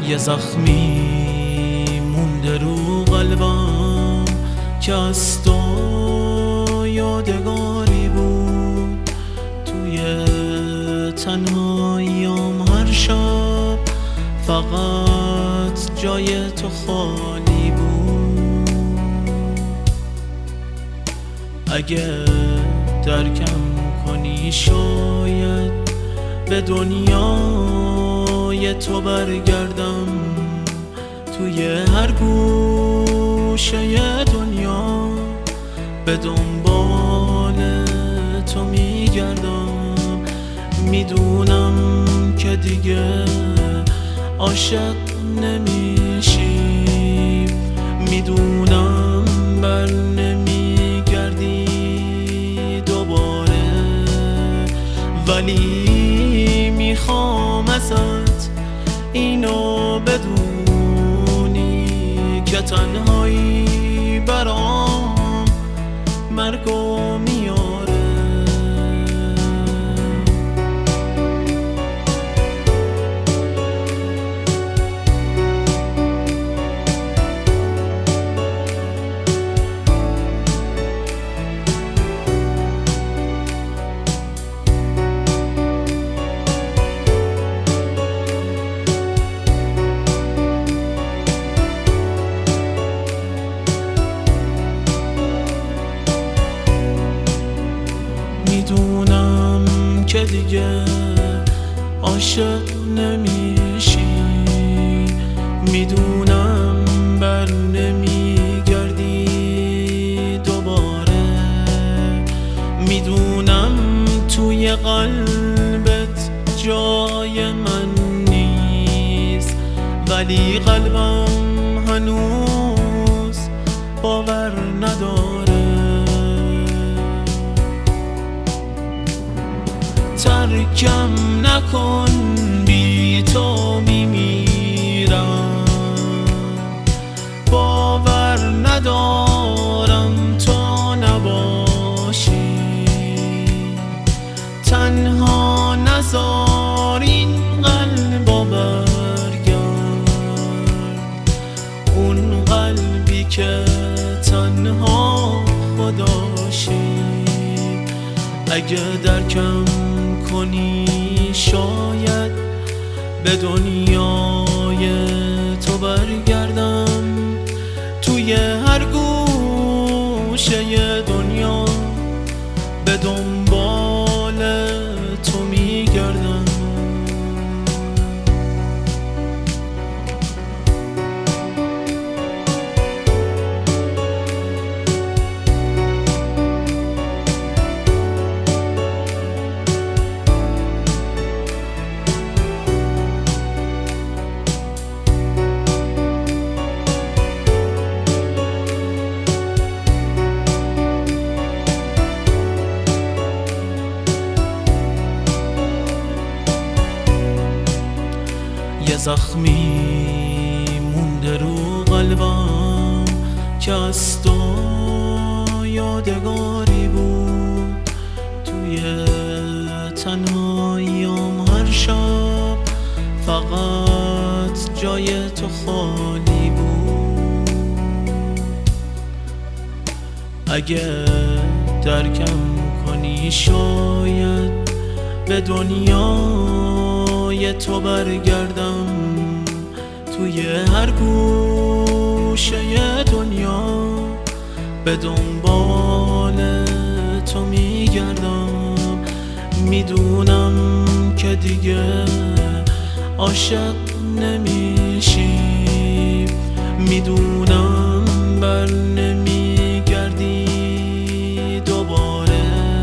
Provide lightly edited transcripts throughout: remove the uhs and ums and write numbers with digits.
یه زخمی مونده رو قلبم که از تو یادگاری بود. توی تنهاییام هر شب فقط جای تو خالی بود. اگه درکم کنی شاید به دنیای تو برگردم. توی هر گوشه دنیا به دنبال تو میگردم. میدونم که دیگه عاشق نمیشی، میدونم بر نمیگردی دوباره، ولی میخوام ازت اینو بدونی که تنهایی برام مرگو میاره. میدونم که دیگه عاشق نمیشی، میدونم بر نمیگردی دوباره، میدونم توی قلبت جای من نیست، ولی قلبم هنوز باور نداره. ترکم نکن بی تو میمیرم، باور ندارم تو نباشی. تنها نذار این قلبو برگرد، اون قلبی که تنها خداشی. اگه درکم کنی شاید به دنیای تو برگردم. توی هر گوشه دنیا به دنبال تو میگردم. یه زخمی مونده رو قلبم که از تو یادگاری بود. توی تنهاییام هر شب فقط جای تو خالی بود. اگه درکم کنی شاید به دنیای تو برگردم. توی هر گوشه دنیا به دنبال تو میگردم. میدونم که دیگه عاشق نمیشی، میدونم بر نمیگردی دوباره،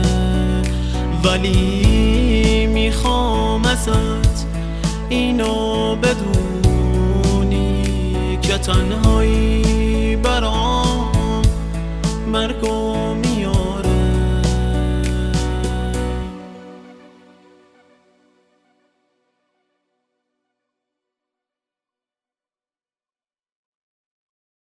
ولی میخوام ازت اینو بدونی که تنهایی